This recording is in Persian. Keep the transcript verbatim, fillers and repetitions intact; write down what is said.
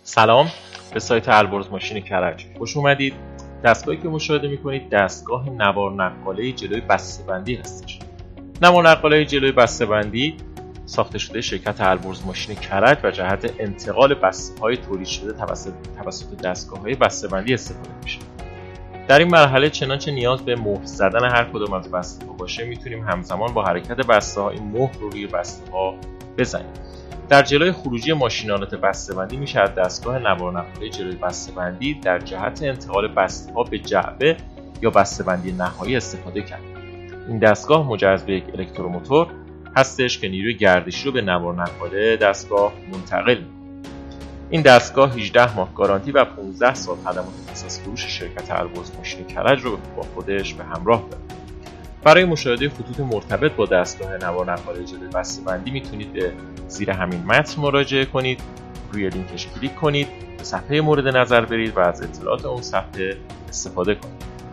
سلام، به سایت البرز ماشین کرج خوش اومدید. دستگاهی که مشاهده میکنید دستگاه نوار نقاله جلوی بسته‌بندی هستش. نوار نقاله جلوی بسته‌بندی ساخته شده شرکت البرز ماشین کرج و جهت انتقال بسته‌های تولید شده توسط توسط دستگاه‌های بسته‌بندی استفاده میشه. در این مرحله چنانچه نیاز به مهر زدن هر کدام از بسته‌ها باشه، میتونیم همزمان با حرکت بسته‌ها این مهر رو روی بسته‌ها بزنیم. در جلوی خروجی ماشین‌آلات بسته‌بندی میشه از دستگاه نوار نقاله جلوی بسته‌بندی در جهت انتقال بسته‌ها به جعبه یا بسته‌بندی نهایی استفاده کرد. این دستگاه مجهز به یک الکتروموتور هستش که نیروی گردشی رو به نوار نقاله دستگاه منتقل می‌کنه. این دستگاه هجده ماه گارانتی و پانزده سال خدمات اساس فروش شرکت البرز ماشین کرج رو با خودش به همراه داره. برای مشاهده خطوط مرتبط با دستگاه نوار نقاله جلوی بسته‌بندی میتونید به زیر همین متن مراجعه کنید، روی لینکش کلیک کنید، به صفحه مورد نظر برید و از اطلاعات اون صفحه استفاده کنید.